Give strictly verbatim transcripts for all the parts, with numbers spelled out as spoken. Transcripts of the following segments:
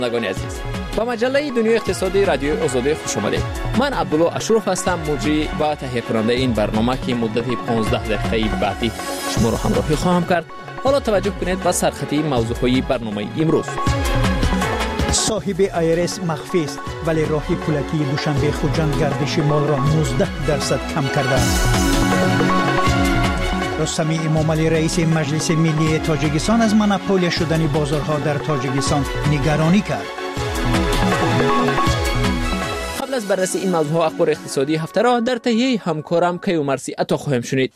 نگانی عزیز، با مجله دنیای اقتصادی رادیو آزادی خوش آمدید. من عبدالله اشرف هستم، مجری و تهیه کننده این برنامه که مدت پانزده دقیقه بعدی شما رو همراهی خواهم کرد. حالا توجه کنید به سرخطی موضوعهای برنامه امروز. صاحب ایرس مخفی است ولی راه پولکی دوشنبه خوجند گردش مال را نوزده درصد کم کرده است. رستمی امامعلی رئیس مجلس ملی تاجیکستان از مونوپول شدن بازارها در تاجیکستان نگرانی کرد. قبل از بررسی این موضوع اخبار اقتصادی هفته را در تهیه همکارم کیومرثی عطا خواهیم شنید.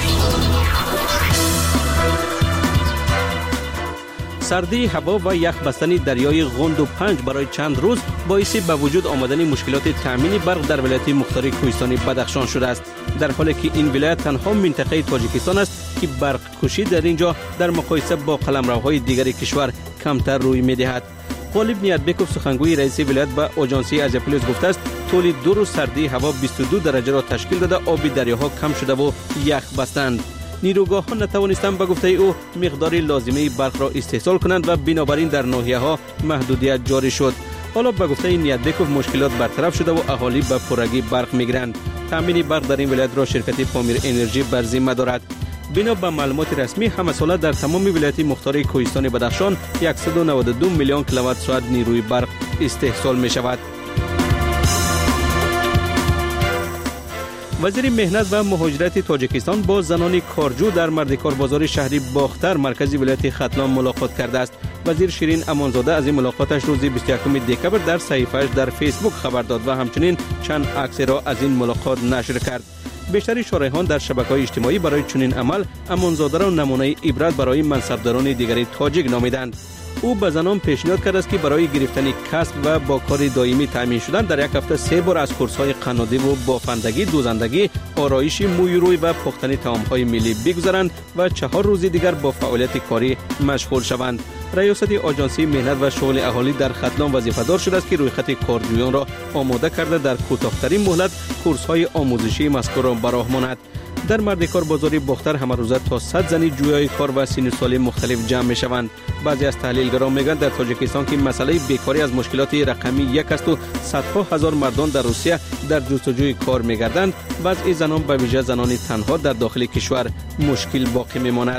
سردی هوا و یخ بستن دریای غند و پنج برای چند روز باعث به وجود آمدن مشکلات تامین برق در ولایت مختار کوهستانی بدخشان شده است، در حالی که این ولایت تنها منطقه تاجیکستان است که برق کشی در اینجا در مقایسه با قلمروهای دیگر کشور کمتر روی می‌دهد. غالب نیتبکوف سخنگوی رئیس ولایت به آژانسی آزیا پلاس گفته است طول دو روز سردی هوا بیست و دو درجه را تشکیل داده، آب دریاها کم شده و یخ بستند. نیروگاه‌ها نتوانستند به گفته او مقدار لازمه برق را استحصال کنند و بنابراین در ناحیه‌ها محدودیت جاری شد. حالا به گفته نیتبکوف مشکلات برطرف شده و اهالی به پرگی برق می‌گیرند. تامین برق در این ولایت را شرکت پامیر انرژی بر ذمه دارد. بنا به معلومات رسمی همه ساله در تمام ولایت مختار کوهستان بدخشان صد و نود و دو میلیون کیلووات ساعت نیروی برق استحصال می‌شود. وزیر مهنت و مهاجرت تاجیکستان با زنان کارجو در مردکار بازار شهری باختر مرکزی ولایت ختلان ملاقات کرده است. وزیر شیرین امانزاده از این ملاقاتش روز بیست و یکم دکبر در صحیفه‌اش در فیسبوک خبر داد و همچنین چند عکس را از این ملاقات نشر کرد. بیشتر شارحان در شبکه‌های اجتماعی برای چنین عمل امانزاده را نمونه عبرت برای منصبداران دیگری تاجیک نامیدند. او به زنان پیشنهاد کرد است که برای گرفتن کسب و با کار دائمی تامین شدن در یک هفته سه بار از کورس‌های قنادی و بافندگی، دوزندگی، آرایش موی روی و پختن طعام‌های ملی بگذارند و چهار روز دیگر با فعالیت کاری مشغول شوند. ریاست آژانسی مهنت و شغل اهالی در ختلان وظیفه‌دار شده است که رویخط کارجویان را آماده کرده در کوتاه‌ترین مهلت کورس‌های آموزشی مذکور را به راه ماند. در مردکار بازار باختر همه روزه تا صد زنی جویای کار و سن و سال مختلف جمع می شوند. بعضی از تحلیلگران میگن در تاجیکستان که مسئله بیکاری از مشکلات رقمی یک است و صدها هزار مردان در روسیه در جستجوی کار میگردند، بعضی زنان به ویژه زنان تنها در داخل کشور مشکل باقی میماند.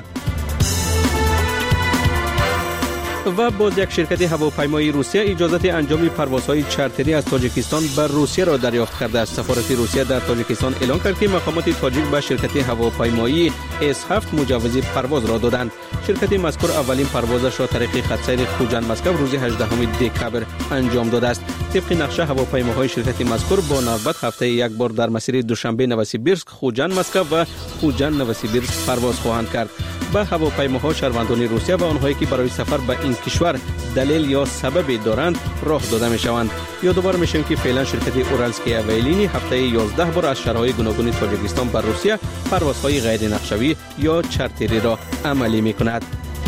و باز یک شرکت هواپیمایی روسیه اجازت انجام پروازهای چارتری از تاجیکستان به روسیه را دریافت کرده است. سفارت روسیه در تاجیکستان اعلام کرد که مقامات تاجیک به شرکت هواپیمایی اس هفت مجوز پرواز را دادند. شرکت مذکور اولین پروازش را طریق خط سیر خوجند مسکو روز هجدهم دکبر انجام داده است. طبق نقشه هواپیماهای شرکت مذکور با نوبت هفته یک بار در مسیر دوشنبه نوسیبیرسک خوجند مسکو و خوجند نوسیبیرسک پرواز خواهند کرد. به هواپیماها شهروندان روسیه و آنهایی که برای سفر به این کشور دلیل یا سبب دارند راه داده می شوند. یادآور میشیم که فعلا شرکت اورالسکی اویلینی هفته یازده بار از شهرهای گوناگون تاجیکستان بر روسیه پروازهای غیر نقشه‌ای یا چارتری را عملی می کند.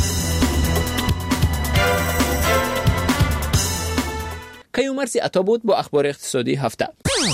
کیومرثی عطا بود با اخبار اقتصادی هفته.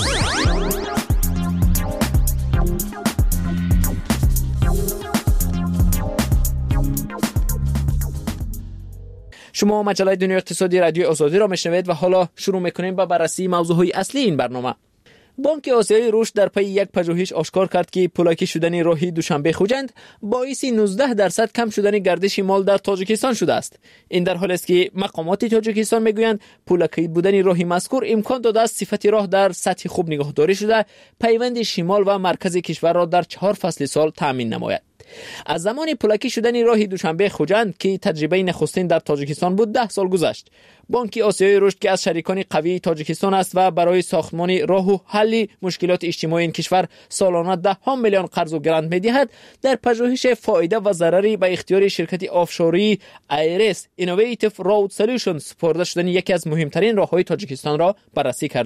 شما مجله دنیای اقتصادی رادیو آزادی را میشنوید و حالا شروع میکنیم با بررسی موضوعهای اصلی این برنامه. بانک آسیای رشد در پی یک پژوهش آشکار کرد که پولاکی شدن راهی دوشنبه خوجند باعث نوزده درصد کم شدن گردش مال در تاجیکستان شده است. این در حالی است که مقامات تاجیکستان میگویند پولاکی بودن راهی مذکور امکان داده است صفت راه در سطح خوب نگهداری شده پیوند شمال و مرکز کشور را در چهار فصل سال تامین نماید. از زمان پولاکی شدن راه دوشنبه خوجند که تجربه نخستین در تاجیکستان بود ده سال گذشت. بانک آسیای رشد که از شریکان قوی تاجیکستان است و برای ساختمان راه و حل مشکلات اجتماعی این کشور سالانه ده ها میلیون قرض و گرانت می‌دهد، در پژوهش فایده و ضرری به اختیار شرکت آفشوری ایرس اینوویتیو رود سولوشنز سپرده شدن یکی از مهمترین راه‌های تاجیکستان را بررسی کرده است.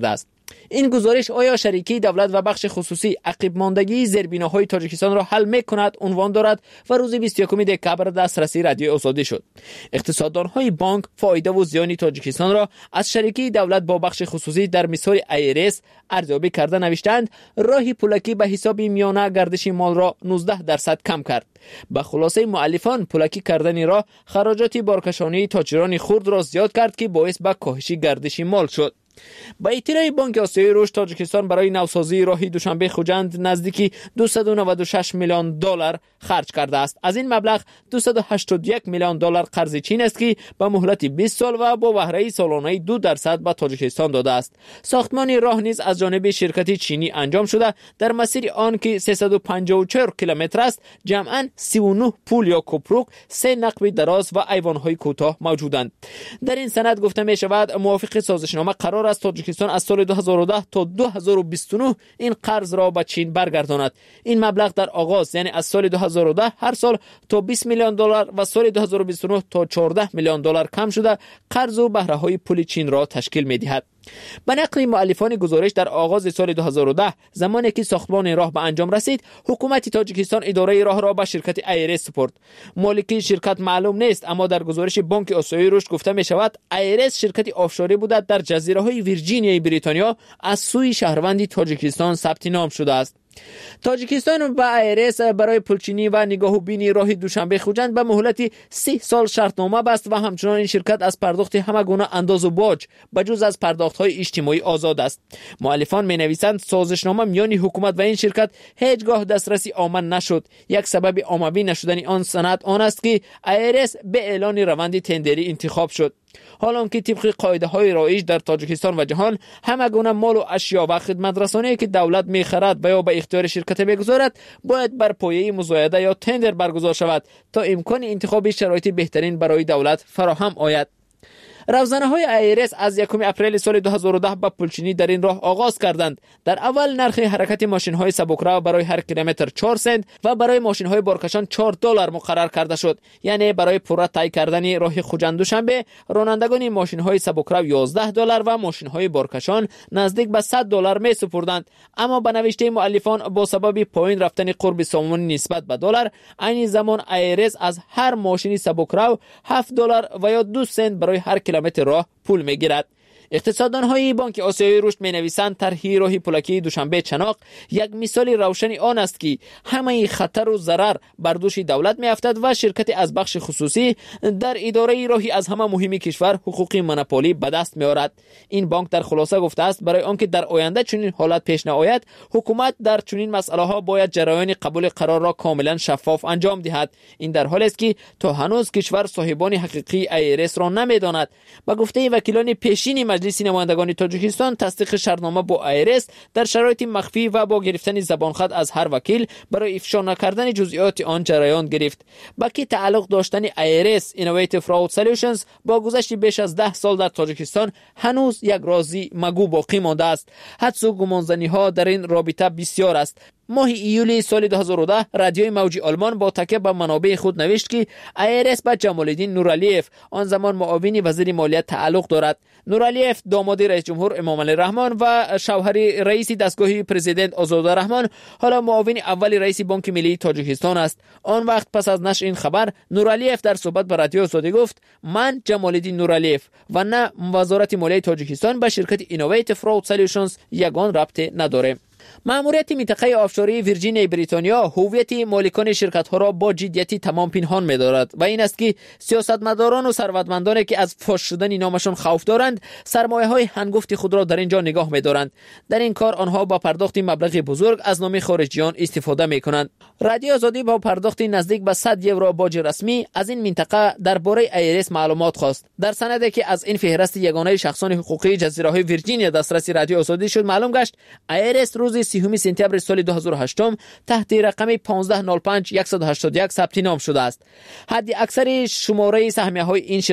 این گزارش آیا شریکی دولت و بخش خصوصی عقب ماندگی زیربناهای تاجیکستان را حل می‌کند عنوان دارد و روز بیست و یکم دکبر دسترسی رادیو آزادی شد. اقتصاددان‌های بانک فایده و زیان تاجیکستان را از شریکی دولت با بخش خصوصی در مثال ایرس ارزیابی کرده نوشتند راهی پولکی به حساب میانه گردش مال را نوزده درصد کم کرد. به خلاصه مؤلفان پولکی کردن را خراجات بارکشانی تاجران خرد را زیاد کرد که باعث به کاهش گردش مال شد. با اطلاع بانک آسیایی رشد تاجیکستان برای نوسازی راهی دوشنبه خوجند نزدیکی دویست و نود و شش میلیون دلار خرج کرده است. از این مبلغ دویست و هشتاد و یک میلیون دلار قرض چین است که به مهلت بیست سال و با بهره سالانه دو درصد به تاجیکستان داده است. ساختمان راه نیز از جانب شرکت چینی انجام شده. در مسیر آن که سیصد و پنجاه و چهار کیلومتر است جمعاً سی و نه پول یا کوپروک، سه نقب دراز و ایوان‌های کوتاه موجودند. در این سند گفته می شود موافق سازشنامه قرار است تاجیکستان از سال دو هزار و ده تا دو هزار و بیست و نه این قرض را به چین برگرداند. این مبلغ در آغاز یعنی از سال دو هزار و ده هر سال تا بیست میلیون دلار و سال دو هزار و بیست و نه تا چهارده میلیون دلار کم شده قرض و بهره های پول چین را تشکیل می دهد. به نقل مؤلفان گزارش در آغاز سال دو هزار و ده زمانی که ساختمان راه به انجام رسید حکومت تاجیکستان اداره راه را به شرکت ایرس سپرد. مالک شرکت معلوم نیست اما در گزارش بانک آسیایی رشد گفته می شود ایرس شرکت آفشوری بوده در جزیره های ویرجینیای بریتانیا از سوی شهروندی تاجیکستان ثبت نام شده است. تاجیکستان و ایرس برای پلچینی و نگاهوبینی راه دوشنبه خوجند به مهلت سی سال شرطنامه بست و همچنان این شرکت از پرداخت همه گونه انداز و باج بجز از پرداخت‌های اجتماعی آزاد است. مؤلفان می‌نویسند سازشنامه میان حکومت و این شرکت هیچگاه دسترسی آمن نشد. یک سبب عمومی نشدن آن سند آن است که ایرس به اعلان روند تندری انتخاب شد. حالا که طبق قاعده‌های رایج در تاجیکستان و جهان همه گونه مال و اشیا و خدمت رسانی که دولت می‌خرد و یا به اختیار شرکت می‌گذارد باید بر پایه مزایده یا تندر برگزار شود تا امکان انتخاب شرایط بهترین برای دولت فراهم آید. روزنه‌های ایرس از یکم اپریل سال دو هزار و ده به پلچینی در این راه آغاز کردند. در اول نرخ حرکت ماشین‌های سبکرو برای هر کیلومتر چهار سنت و برای ماشین‌های بارکشان چهار دلار مقرر کرده شد. یعنی برای پورا طی کردن راه خوجند دوشنبه رانندگان ماشین‌های سبکرو یازده دلار و ماشین‌های بارکشان نزدیک به صد دلار می‌سپردند. اما به نوشته مؤلفان با سبب پایین رفتن قرب سامانی نسبت به دلار عین زمان ایرس از هر ماشین سبکرو هفت دلار و یا دو سنت برای هر کیلومتر راه پول میگیرد. اقتصاددان‌های بانک آسیایی رشد می‌نویسند طرح راه پولکی دوشنبه چناق یک مثال روشن آن است که همه خطر و ضرر بر دوش دولت می‌افتد و شرکت از بخش خصوصی در اداره راهی از همه مهم کشور حقوق مونوپولی به دست می‌آورد. این بانک در خلاصه گفته است برای آنکه در آینده چنین حالت پیش نیاید حکومت در چنین مسائل‌ها باید جریان قبول قرار را کاملا شفاف انجام دهد. این در حالی است که تا هنوز کشور صاحبان حقیقی ایرس را نمی‌داند. با گفته وکیلان پیشین مجلس نمایندگان تاجیکستان تصدیق شرطنامه با ایرس در شرایط مخفی و با گرفتن زبانخط از هر وکیل برای افشا نکردن جزئیات آن جریان گرفت. با کی تعلق داشتن ایرس اینوویتیو فراود سولوشنز با گذشت بیش از ده سال در تاجیکستان هنوز یک رازی مگو باقی مانده است. حدس و گمانزنی‌ها در این رابطه بسیار است. ماه ایولی سال دو هزار و ده رادیوی موجی آلمان با تکیه به منابع خود نوشت که ایرس به جمالالدین نورالیف آن زمان معاون وزیر مالیات تعلق دارد. نورالیف داماد رئیس جمهور امام علی رحمان و شوهر رئیس دستگاه پرزیدنت آزاده رحمان حالا معاون اول رئیس بانک ملی تاجیکستان است. آن وقت پس از نشر این خبر نورالیف در صحبت با رادیو آزادی گفت من جمالالدین نورالیف و نه وزارت مالیات تاجیکستان به شرکت اینوویتیو فراود سولوشنز یگان ربطی نداریم. ماموریت منطقه آفشوری ویرجینیای بریتانیا هویت مالکان شرکت‌ها را با جدیتی تمام پنهان می‌دارد و این است که سیاستمداران و ثروتمندانی که از فاش شدن نامشان خوف دارند سرمایه‌های هنگفت خود را در اینجا نگاه می‌دارند. در این کار آنها با پرداخت مبلغ بزرگ از نام خارجیان استفاده می‌کنند. رادیو آزادی با پرداخت نزدیک به صد یورو باج رسمی از این منطقه درباره ایرس معلومات خواست. در سندی که از این فهرست یگانه شخصان حقوقی جزیره‌های ویرجینیا دسترسی رادیو آزادی شد معلوم گشت ایرس روز سیوم سپتامبر سال دو هزار و هشت تحت رقم پانزده صفر پنج صفر یک هشت یک ثبت نام شده است. حد اکثر شماره سهمیه‌های این شرکت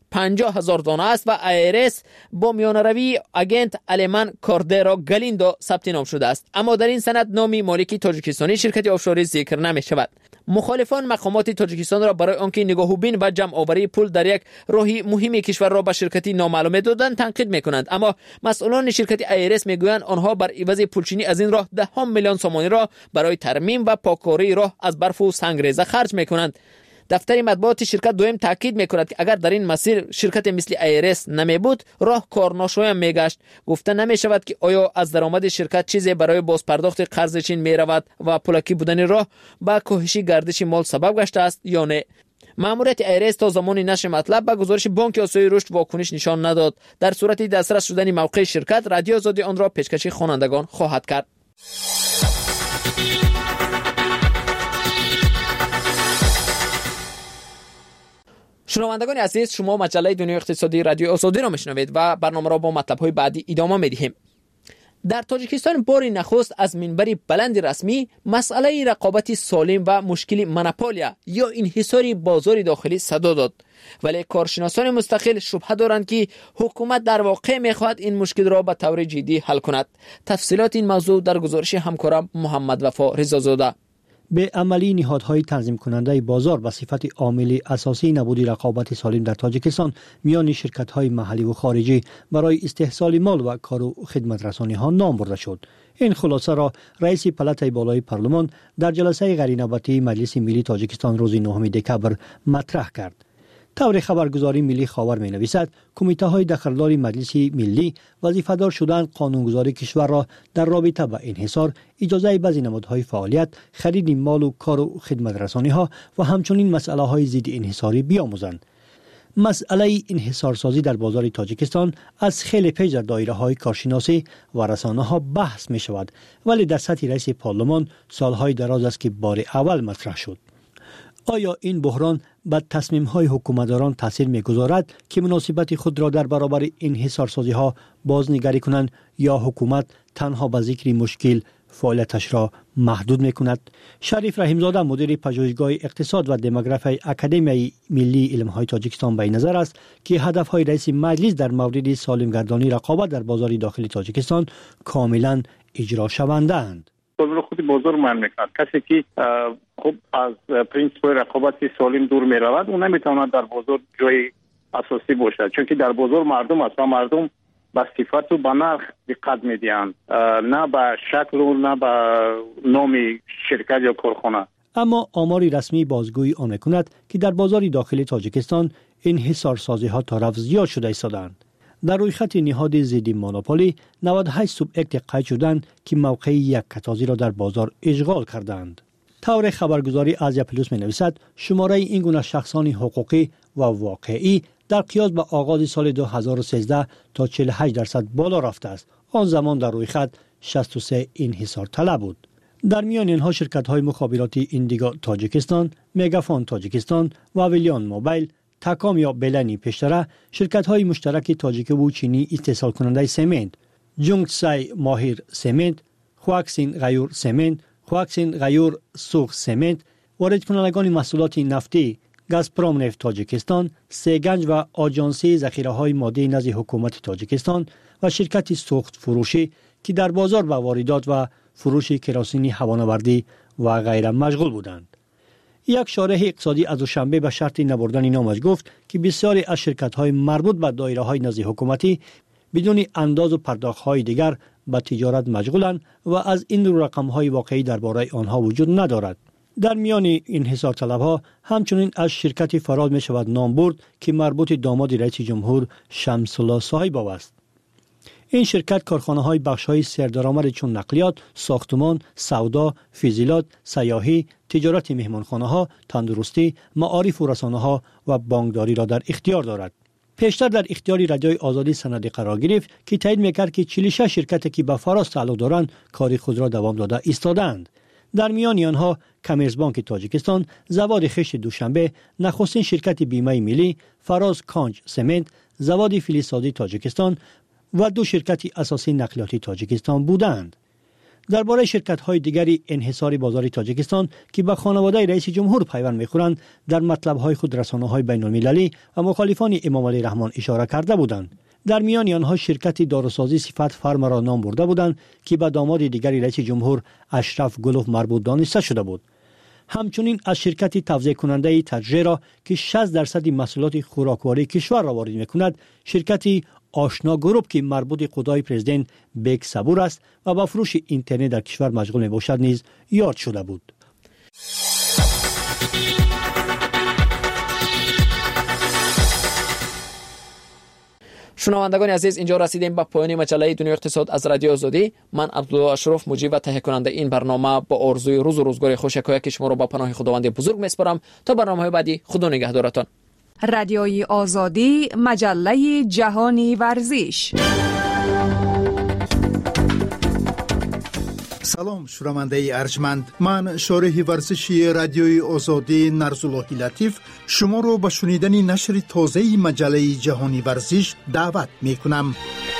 پنجاه هزار دانه است و ایرس با میانروی اگنت المان کاردرا گلیندو ثبت نام شده است، اما در این سند نام مالکی تاجیکستانی شرکت آفشوری ذکر نمی شود. مخالفان مقامات تاجیکستان را برای آنکه نگاهوبین و جمع آوری پول در یک راهی مهم کشور را به شرکتی نامعلومه دادند تنقید میکنند، اما مسئولان شرکت ایرس میگویند آنها بر عوض پولچینی از این راه ده میلیون سومانی را برای ترمیم و پاککاری راه از برف و سنگریزه خرج میکنند. دفتر مطبوعات شرکت دویم تاکید میکند که اگر در این مسیر شرکت مثل ایرس نمی بود راه کارناشایم میگشت. گفته نمی شود که آیا از درآمد شرکت چیزی برای بازپرداخت قرض چین می رود و پلاکی بودن راه با کاهش گردش مال سبب گشته است یا نه. ماموریت ایرس تا زمانی نشر مطلب به گزارش بانک آسیای رشد واکنش نشان نداد. در صورت دسترس شدن موقع شرکت رادیو آزادی آن را پیشکش خوانندگان خواهد کرد. شنوندگان عزیز، شما مجله دنیای اقتصادی رادیو آزادی را میشنوید و برنامه را با مطلب‌های بعدی ادامه می‌دهیم. در تاجیکستان بار نخست از منبر بلند رسمی مسئله رقابت سالم و مشکل مونوپولیا یا انحصار بازار داخلی صدا داد، ولی کارشناسان مستقل شبهه دارند که حکومت در واقع می‌خواهد این مشکل را به طور جدی حل کند. تفصیلات این موضوع در گزارش همکارم محمد وفا رضازاده. به عملی نهادهای تنظیم کننده بازار به صفت عامل اساسی نبود رقابت سالم در تاجیکستان میان شرکت‌های محلی و خارجی برای استحصال مال و کار و خدمت رسانی ها نام برده شد. این خلاصه را رئیس پلاتای بالای پارلمان در جلسه غیرنوبتی مجلس ملی تاجیکستان روز نهم دکبر مطرح کرد. طور خبرگزاری ملی خاور می نویسد کمیته های دخلدار مجلس ملی وظیفه‌دار شدند قانونگذاری کشور را در رابطه با انحصار، اجازه بعضی نمادهای فعالیت، خرید مال و کار و خدمت رسانی ها و همچنین مسئله های ضد انحصاری بیاموزند. مسئله انحصارسازی در بازار تاجیکستان از خیلی پیش در دایره های کارشناسی و رسانه ها بحث می شود، ولی در سطح رئیس پارلمان سالهای دراز است که بار اول مطرح شد. آیا این بحران به تصمیم‌های حکومتداران تاثیر می‌گذارد که مناسبت خود را در برابر انحصارسازی‌ها بازنگری کنند یا حکومت تنها به ذکر مشکل فعالیتش را محدود می‌کند؟ شریف رحیمزاده مدیر پژوهشگاه اقتصاد و دموگرافی اکادمی ملی علم‌های تاجیکستان به نظر است که هدف‌های رئیس مجلس در مورد سالمگردانی رقابت در بازار داخلی تاجیکستان کاملاً اجرا شونده‌اند. بازار خود بازار من میکند. کسی که خب از پرینسیپ رقابت سالم دور می رود اون نمیتواند در بازار جای اساسی باشد، چون که در بازار مردم است و مردم به صفت و به نرخ دقت میدهند، نه به شکل و نه به نام شرکت یا کارخانه. اما آماری رسمی بازگویی آن میکند که در بازار داخلی تاجیکستان انحصارسازی ها تا رفع زیاد شده ایستادند. در روی خط نهاد ضد مونوپولی نود و هشت سوبیکت قید شدند که موقع یک کتازی را در بازار اشغال کردند. طور خبرگزاری آزیا پلوس می نویسد شماره این گونه شخصان حقوقی و واقعی در قیاس با آغاز سال دو هزار و سیزده تا چهل و هشت درصد بالا رفته است. آن زمان در روی خط شصت و سه انحصار طلب بود. در میان اینها شرکت های مخابراتی ایندیگو تاجیکستان، مگافون تاجیکستان و ویلیان موبایل، تاکام یا بلانی پیشتره، شرکت های مشترک تاجیک و چینی استحصال کننده سمنت، جونگسای ماهر سمنت، خواکسین غیور سمنت، خواکسین غیور سوخ سمنت، وارد کنندگان محصولات نفتی گازپروم نفت تاجیکستان، سیگنج و آژانسی ذخیره های ماده نزد حکومت تاجیکستان و شرکت سوخت فروشی که در بازار با واردات و فروش کراسین هوانوردی و غیره مشغول بودند. یک شارح اقتصادی از دوشنبه به شرط نبردن نامش گفت که بسیاری از شرکت‌های مربوط به دایره‌های نزد حکومتی بدون انداز و پرداخت‌های دیگر به تجارت مشغولند و از این رو رقم‌های واقعی درباره آنها وجود ندارد. در میان انحصار طلب‌ها همچنین از شرکت فراز می شود نام برد که مربوط داماد رئیس جمهور شمس الله صاحب است. این شرکت کارخانه‌های بخش‌های سردرآمد چون نقلیات، ساختمان، سودا، فیزیلات، سیاحی، تجارت مهمانخانه‌ها، تندرستی، معارف و رسانه‌ها و بانکداری را در اختیار دارد. پیشتر در اختیار رادیوی آزادی سندی قرار گرفت که تایید می‌کرد که چهل و شش شرکتی که به فراز تعلق دارند کار خود را دوام داده ایستادند. در میان آنها کامرس بانک تاجیکستان، زواد خشت دوشنبه، نخستین شرکت بیمه ملی، فراز کانج سمنت، زواد فلزسازی تاجیکستان و دو شرکت اساسی نقلیاتی تاجیکستان بودند. درباره شرکت‌های دیگری انحصار بازار تاجیکستان که به خانواده رئیس جمهور پیوند می‌خورند در مطلب‌های خود رسانه‌های بین‌المللی و مخالفان امام علی رحمان اشاره کرده بودند. در میان آنها شرکت داروسازی صفت فرم را نام برده بودند که به داماد دیگری رئیس جمهور اشرف گلوف مربوط دانسته شده بود. همچنین از شرکت توزیع کننده تجربه که شصت درصد محصولات خوراکواری کشور را وارد می‌کند، شرکت آشنا گروپ که مربوط خدای پرزیدنت بیگ صبور است و با فروش اینترنت در کشور مشغول میباشد نیز یاد شده بود. شنوندگان عزیز، اینجا رسیدیم به پایان مجله دنیای اقتصاد از رادیو آزادی. من عبدالله اشرف مجری و تهیه کننده این برنامه با آرزوی روز و روزگار خوش یکایک شما را با پناه خداوند بزرگ میسپارم. تا برنامه‌های بعدی، خدا نگهدارتان. رادیوی آزادی، مجله جهانی ورزش. سلام شنونده ارجمند، من شارح ورزشی رادیوی آزادی نرزاللهی لطیف شما رو به شنیدن نشر تازه مجله جهانی ورزش دعوت می کنم.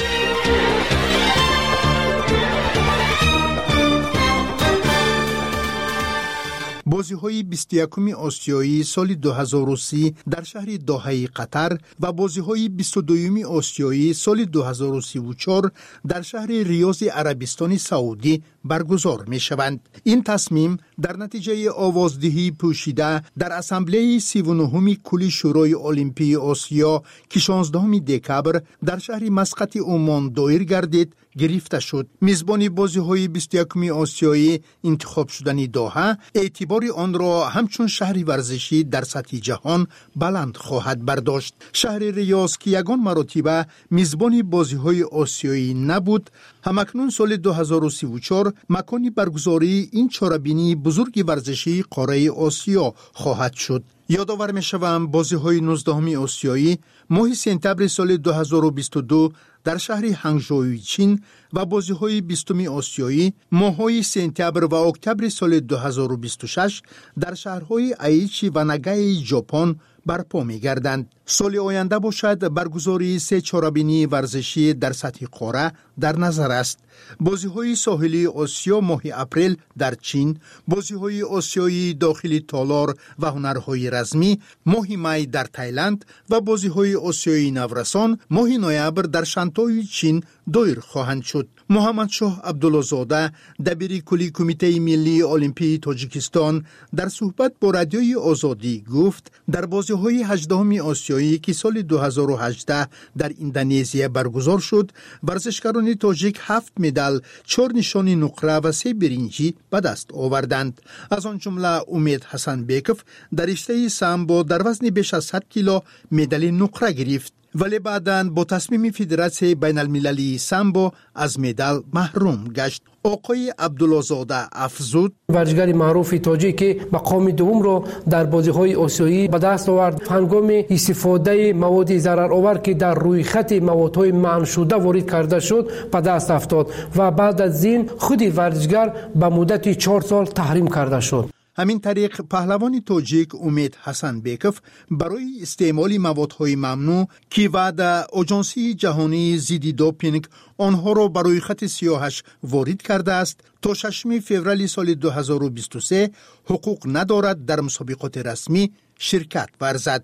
بازی‌های بیست و یکم آسیایی سال دو هزار و سی در شهر دوحه قطر و بازی‌های بیست و دوم آسیایی سال دو هزار و سی و چهار در شهر ریاض عربستان سعودی برگزار می‌شوند. این تصمیم در نتیجه آوازدهی پوشیده در اسامبله سی و نهم کل شورای المپی آسیا که شانزدهم دکبر در شهر مسقط عمان دایر گردید گرفته شد. میزبان بازی‌های بیست و یکم آسیایی انتخاب شدن دوحه اعتبار آن را همچون شهری ورزشی در سطح جهان بلند خواهد برداشت. شهر ریاض که یگان مراتبه میزبان بازی‌های آسیایی نبود، همکنون سال دو هزار و سی و چهار مکانی برگزاری این چهاربینی بزرگ ورزشی قاره آسیا خواهد شد. یادآور می‌شوم بازی‌های نوزدهم آسیایی ماه سپتامبر سال دو هزار و بیست و دو در شهر هنگژو چین و بازی‌های بیستم آسیایی ماه‌های سپتامبر و اکتبر سال دو هزار و بیست و شش در شهرهای ایچی و ناگای ژاپن برپا می‌گردند. سال آینده باشد برگزاری سه چهاربینی ورزشی در سطح قاره در نظر است. بازی‌های ساحلی آسیا ماه اپریل در چین، بازی‌های آسیایی داخلی تالار و هنرهای رزمی ماه می در تایلند و بازی‌های آسیایی نورسان ماه نوامبر در شانتوی چین دایر خواهند شد. محمد شاه عبدالله زاده دبیر کلی کمیته ملی المپی تاجیکستان در صحبت با رادیوی آزادی گفت در بازی‌های هجدهم آسیایی که سال دو هزار و هجده در اندونزیا برگزار شد، ورزشکاران تاجیک هفت مدال، چهار نشان نقره و سه برنجی به دست آوردند. از آن جمله امید حسن بیکف در رشته سامبو در وزن بیش از صد کیلو مدال نقره گرفت، ولی بعداً با تصمیم فدراسیون بین المللی سامبو از مدال محروم گشت. آقای عبدالله زاده افزود ورزشکار معروف تاجیک مقام دوم را در بازی‌های آسیایی به دست آورد. هنگام استفاده مواد ضررآور که در روی خط موادهای منع شده وارد کرده شد به دست افتاد و بعد از این خود ورزشکار به مدت چهار سال تحریم کرده شد. همین طریق پهلوان تاجیک امید حسن بیکف برای استعمال موادهای ممنوع که بعد آژانس جهانی ضد دوپینگ آنها را برای خط سیاهش وارد کرده است تا ششم فوریه سال دو هزار و بیست و سه حقوق ندارد در مسابقات رسمی شرکت ورزد.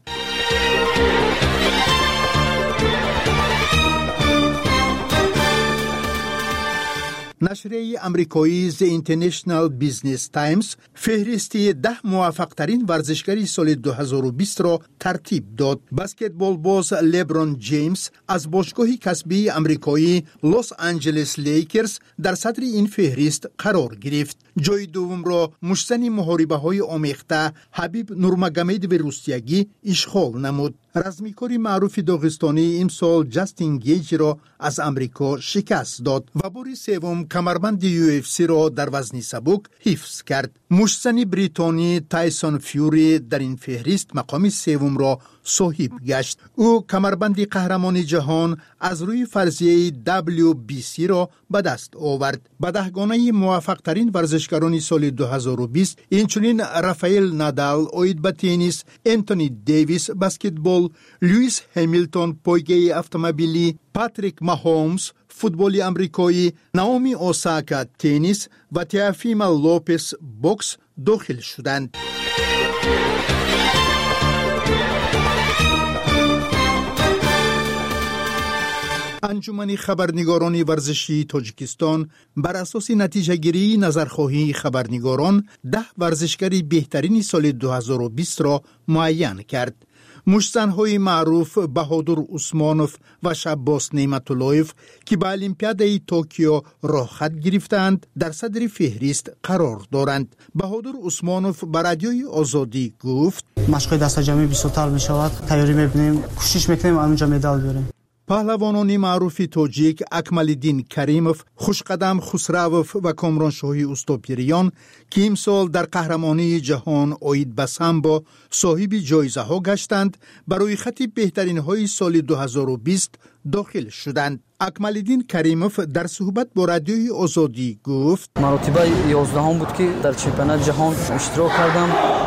نشریه امریکایی The International Business Times فهرستی ده موفق ترین ورزشکاری سال دو هزار و بیست را ترتیب داد. بسکتبال باز لبرون جیمز از باشگاه کسبی امریکایی لس آنجلس لیکرز در صدر این فهرست قرار گرفت. جای دوم را مشتن محاربه های آمیخته حبیب نورمگامدوف روسیایی اشغال نمود. رزمیکاری معروف داغستانی امسال جاستین گیج را از امریکا شکست داد و بار سوم کمربند یو اف سی را در وزن سبک حفظ کرد. مشتن بریتانی تایسون فیوری در این فهرست مقام سوم را صاحب گشت. او کمربند قهرمانی جهان از روی فرضیه دبلیو بی سی را به دست آورد. به دهگانه موفق ترین ورزشکاران سال دو هزار و بیست اینچنین رافائل نادال اوید به تنیس، انتونی دیویس بسکتبال، لوئیس همیلتون پایگاه اتومبیلی، پاتریک ماهومز فوتبال امریکایی، نائومی اوساکا تنیس و تئوفیما لوپس بوکس داخل شدند. انجمن خبرنگاران ورزشی تاجیکستان بر اساس نتیجه گیری نظرخواهی خبرنگاران ده ورزشکار بهترین سال دو هزار و بیست را معین کرد. مشتزن‌های معروف بهادر عثمانوف و شباس نعمت‌اللهیف که به المپیادای توکیو راه خط گرفتند در صدر فهرست قرار دارند. بهادر عثمانوف به رادیوی آزادی گفت: مشق دست جمعی بیست‌تر می شود. تیاری می‌بینیم، کوشش می‌کنیم اونجا مدال بیاریم. پهلوانان معروف تاجیک اکمالدین کریموف، خوشقدم خسروف و کامرانشاهی استوپیریان که امسال در قهرمانی جهان اوید به سامبو صاحب جایزه ها گشتند، برای خط بهترین های سال دو هزار و بیست داخل شدند. اکمالدین کریموف در صحبت با رادیوی آزادی گفت: مرتبه یازدهم بود که در چمپیونات جهان اشتراک کردم.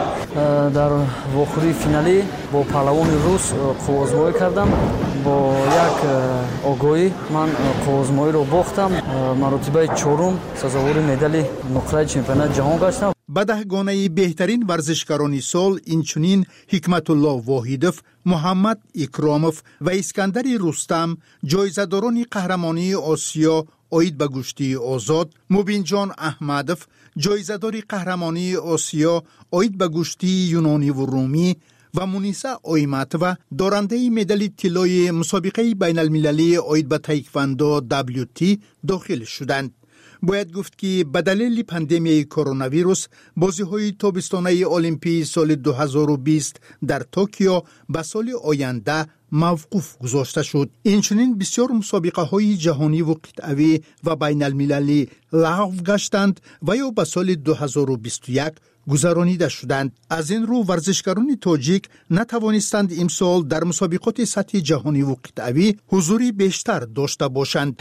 در واخری فینالی با پهلوان روس قوازمایی کردم. با یک آگاهی من قوازمایی رو باختم. مرتبه چهارم سزاوار مدال نقره چمپیونات جهان گشتم. به دهگانه بهترین ورزشکاران سال اینچنین حکمت الله واحدوف، محمد اکراموف و اسکندر رستم جایزه‌داران قهرمانی آسیا اوید به گشتی آزاد، مبین جان احمدوف جایزه‌دار قهرمانی آسیا اوید به گشتی یونانی و رومی و مونیسا اویماتووا دارنده مدال طلای مسابقه بین المللی اوید به تایکواندو دبلیو تی داخل شدند. باید گفت که به دلیل پاندمی کرونا ویروس بازی‌های تابستانه المپی سال دو هزار و بیست در توکیو به سال آینده موقوف گذاشته شد. اینچنین بسیار مسابقه های جهانی و قطعی و بین المللی لغو گشتند و یا به سال دو هزار و بیست و یک گذرانیده شدند. از این رو ورزشکاران تاجیک نتوانستند امسال در مسابقات سطح جهانی و قطعی حضوری بیشتر داشته باشند.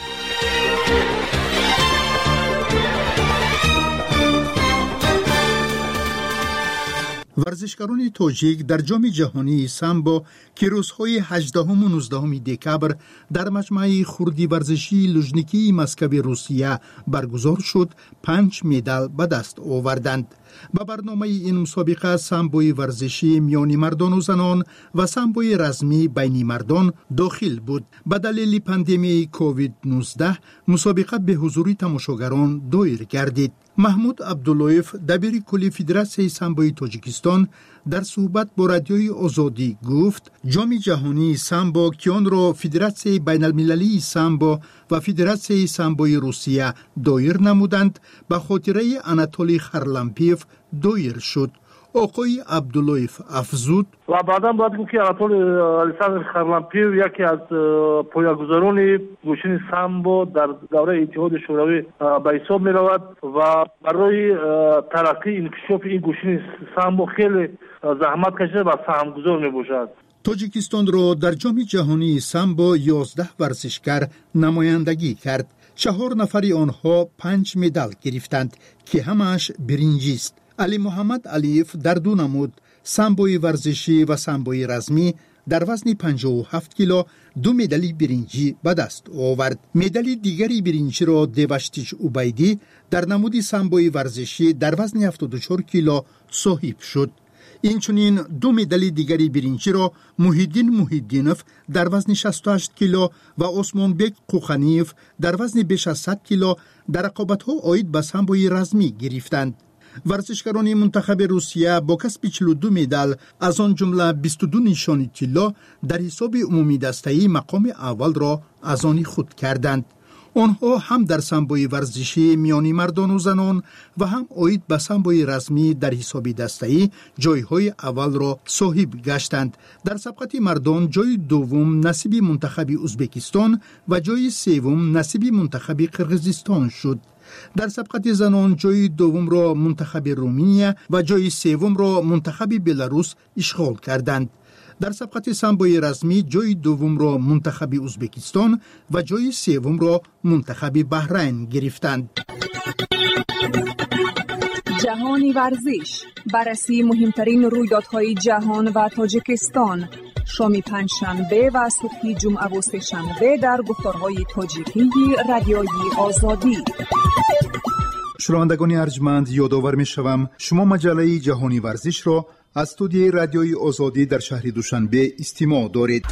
ورزشکاران تاجیک در جام جهانی سامبو که روزهای هجدهم و نوزدهم دکبر در مجمع خردی ورزشی لوژنیکی مسکو روسیه برگزار شد، پنج مدال به دست آوردند. به برنامه این مسابقه سامبوی ورزشی میان مردان و زنان و سامبوی رزمی بین مردان داخل بود. به دلیل پاندمی کووید نوزده مسابقه به حضور تماشاگران دایر گردید. محمود عبداللهیف دبیر کلی فدراسیون سامبوی تاجیکستان در صحبت با رادیوی آزادی گفت: جام جهانی سامبو که آن را فدراسیون بین المللی سامبو و فدراسیون سامبوی روسیه دایر نمودند، به خاطره اناتولی خرلمپیف دایر شد. آقای عبداللهیف افزود: و بعدا باید گفت که اناتول الکساندر خرلمپیف یکی از پایه‌گذاران گوشین سامبو در دوره اتحاد شوروی به حساب می رود و برای ترقی انکشاف این گوشین سامبو خیلی زحمت کشیده و سهمگذار می باشد. تاجیکستان را در جام جهانی سامبو یازده ورزشکار نمایندگی کرد. چهار نفر آنها پنج مدال گرفتند که همش برنجی است. علی محمد علیف در دو نمود سامبوی ورزشی و سامبوی رزمی در وزن پنجاه و هفت کیلو دو مدال برنجی به دست آورد. مدال دیگری برنجی را دیوشتیش عبیدی در نمود سامبوی ورزشی در وزن هفتاد و چهار کیلو صاحب شد. اینچنین دو مدال دیگری برنجی را محیدین محیدینوف در وزن شصت و هشت کیلو و عثمان بیگ قوخانیف در وزن بیش از صد کیلو در رقابت‌ها آید به سامبوی رزمی گرفتند. ورزشکاران منتخب روسیه با کسب چهل و دو مدال از آن جمله بیست و دو نشانی طلا در حساب عمومی دسته‌ای مقام اول را از آن خود کردند. آنها هم در سامبوی ورزشی میان مردان و زنان و هم آید به سامبوی رزمی در حساب دسته‌ای جایهای اول را صاحب گشتند. در سبقت مردان جای دوم نصیب منتخب ازبکستان و جای سوم نصیب منتخب قرقیزستان شد. در سبقت زنان جای دوم را منتخب رومانیا و جای سوم را منتخب بلاروس اشغال کردند. در سبقت سامبوی رسمی جای دوم را منتخب ازبکستان و جای سوم را منتخب بحرین گرفتند. جهانی ورزش، بررسی مهمترین رویدادهای جهان و تاجیکستان، شام پنجشنبه و صبح جمعه و سه‌شنبه در گفتارهای تاجیکی رادیوی آزادی. شنوندگان ارجمند، یادآور می‌شوم شما مجله جهانی ورزش را از استودیوی رادیوی آزادی در شهر دوشنبه استماع دارید.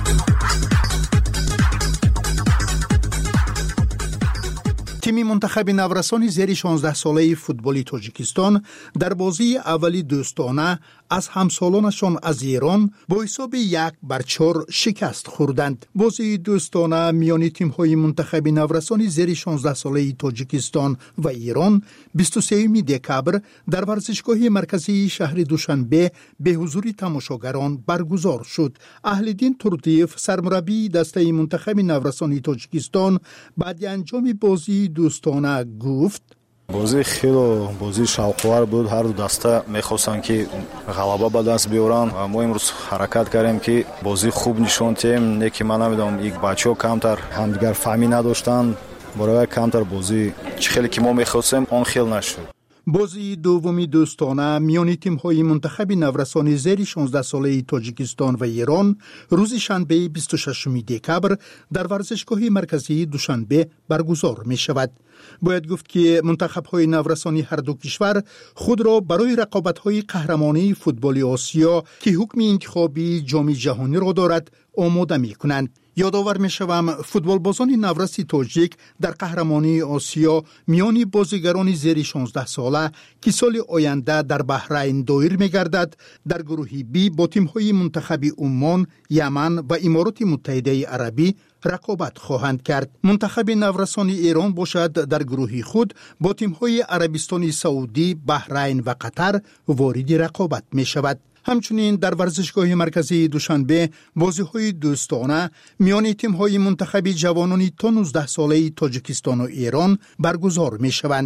تیم منتخب نورسان زیر شانزده ساله فوتبال تاجیکستان در بازی اولی دوستانه از همسالانشان از ایران با حساب یک بر چهار شکست خوردند. بازی دوستانه میان تیم‌های منتخب نورسان زیر شانزده ساله تاجیکستان و ایران بیست و سوم دکبر در ورزشگاه مرکزی شهر دوشنبه به حضور تماشاگران برگزار شد. اهل‌دین تردیف، سرمربی دسته منتخب نورسان تاجیکستان، بعد انجام بازی دوستانه گفت: بازی خیلی بازی شوق‌آور بود. هر دو دسته می‌خواستن که غلبه به دست بیارن و ما امروز حرکت کردیم که بازی خوب نشون دادیم. نه که من نمیدونم یک بچه‌ها کمتر همدیگر فهمی نداشتن، برای کمتر بازی خیلی که ما می‌خواستیم اون خیلی نشد. بازی دومی دوستانه میان تیم‌های منتخب نورسان زیر شانزده ساله تاجیکستان و ایران روز شنبه بیست و ششم دکبر در ورزشگاه مرکزی دوشنبه برگزار می‌شود. باید گفت که منتخب‌های نورسانی هر دو کشور خود را برای رقابت‌های قهرمانی فوتبال آسیا که حکم انتخابی جام جهانی را دارد آماده می‌کنند. یادآور می‌شوم فوتبال بازان نورسی تاجیک در قهرمانی آسیا میان بازیگران زیر شانزده ساله که سال آینده در بحرین دایر می‌گردد در گروه بی با تیم‌های منتخب عمان، یمن و امارات متحده عربی رقابت خواهند کرد. منتخب نورسانی ایران باشد در گروه خود با تیم‌های عربستان سعودی، بحرین و قطر وارد رقابت می‌شود. همچنین در ورزشگاه مرکزی دوشنبه بازی‌های دوستانه میان تیم‌های منتخب جوانان تا نوزده ساله تاجیکستان و ایران برگزار می‌شوند.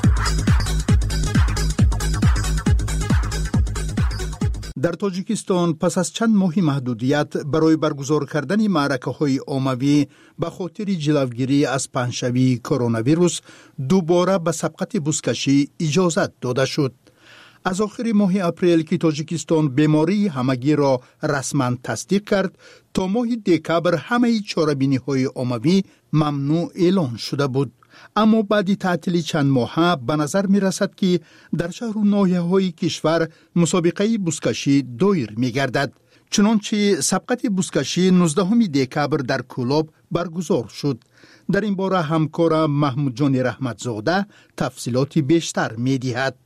در تاجیکستان پس از چند ماه محدودیت برای برگزار کردن معرکه‌های عمومی به خاطر جلوگیری از پنجشوی کرونا ویروس دوباره به سبقت بزکشی اجازت داده شد. از آخر ماه اپریل که تاجیکستان بیماری همگی را رسما تصدیق کرد تا ماه دکبر همه چاره‌بینی‌های عمومی ممنوع اعلان شده بود. اما بعد تعطیل چند ماه به نظر می رسد که در شهر و ناحیه‌های کشور مسابقه بزکشی دایر می گردد. چنانچه سبقت بزکشی نوزدهم دکبر در کلاب برگزار شد. در این باره همکارم محمود جان رحمتزاده تفصیلاتی بیشتر می دهد.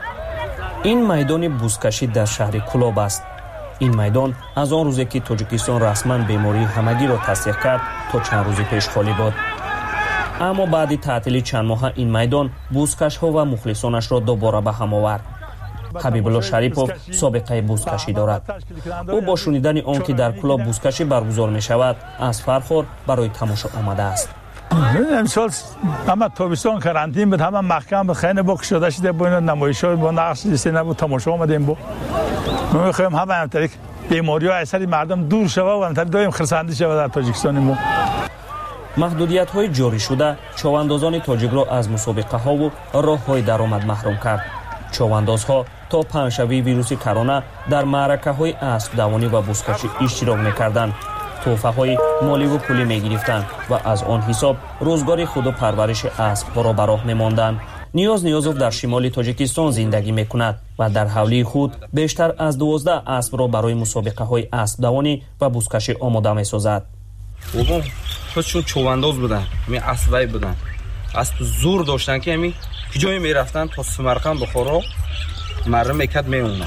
این میدان بزکشی در شهر کلاب است. این میدان از آن روزی که تاجیکستان رسما بیماری همگی را تصدیق کرد تا چند روز پیش خالی بود. اما بعد تعطیل چند ماه این میدان بزکش‌ها و مخلصانش را دوباره به هم آورد. حبیب الله شریفوف سابقه بزکشی دارد. او با شنیدن آن که در کلاب بزکشی برگزار می شود از فرخور برای تماشا آمده است. امسال همه تابستان کرانتین بود، همه محکم بود، خیلی باک شده شده بود، نمایش‌ها با نقش سینه بود، تماشا آمدیم بود. ما می‌خوایم همه همطوری بیماری‌ها از سر مردم دور شود و همطوری دائم خرسندی شود در تاجیکستان ما. محدودیت‌های جاری شده چواندازان تاجیک را از مسابقه‌ها و راه‌های درآمد محروم کرد. چواندازها تا پنجشنبه ویروس کرونا در معرکه‌های اسب دوانی و بزکشی اشتراک می‌کردند. تحفه‌های مالی و پولی می‌گرفتند و از آن حساب روزگار خود و پرورش اسب‌ها را به راه می‌ماندند. نیاز نیازوف در شمال تاجیکستان زندگی می‌کند و در حولی خود بیشتر از دوازده اسب را برای مسابقه‌های اسب دوانی و بزکشی آماده می‌سازد. بابا خودشون چوانداز بودن، می اسبای بودن، اسب زور داشتن که می کجای میرفتن تا سمرقند بخورا مردم میکد میمونن.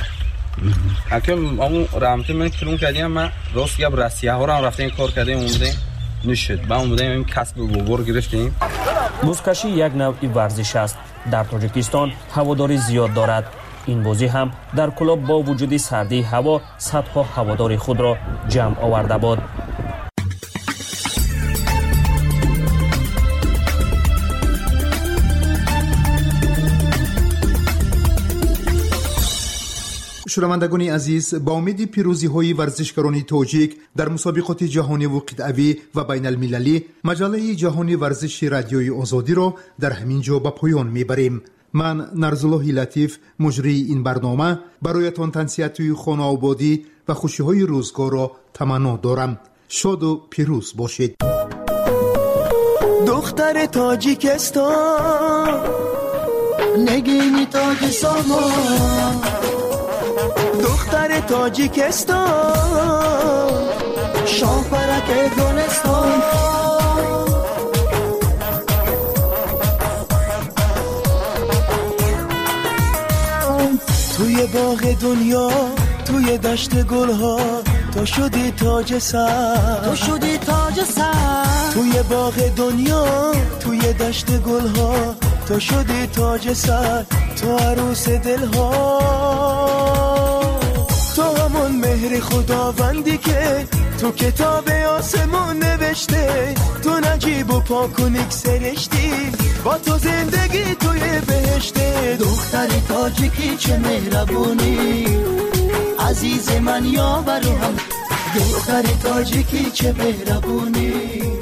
حکم همون رحمتی من کلون کردیم، من راست گب رسیه ها رو رفتیم کار کردیم اومدیم نشد با اومدیم این کسب بابور گرفتیم. بزکشی یک نوعی ورزش است. در تاجیکستان هواداری زیاد دارد. این بازی هم در کلاب با وجود سردی هوا صدها هوادار خود را جمع آورده بود. شنوندگان عزیز، با امید پیروزی های ورزشکاران تاجیک در مسابقات جهانی و قطعی و بین المللی، مجله جهانی ورزش رادیوی آزادی را در همین جا به پایان میبریم. من نرزالله لطیف، مجری این برنامه، برایتان تنسیتی خانه آبادی و خوشی های روزگار را تمنا دارم. شاد و پیروز باشید. دختر تاجیکستان، نگینی تاج سامان، دختر تاجیکستان، شاهپرک گلستان. توی باغ دنیا، توی دشت گلها، تو شدی تاج سر، تو شدی تاج سر. توی باغ دنیا، توی دشت گلها، تو شدی تاج سر، تو عروس دلها. تو همون مهر خداوندی که تو کتاب آسمون نوشته، تو نجیب و پاک و نیک سرشتی، با تو زندگی توی بهشته. دختری تاجیکی چه مهربونی، عزیز من یاور هم. دختری تاجیکی چه مهربونی.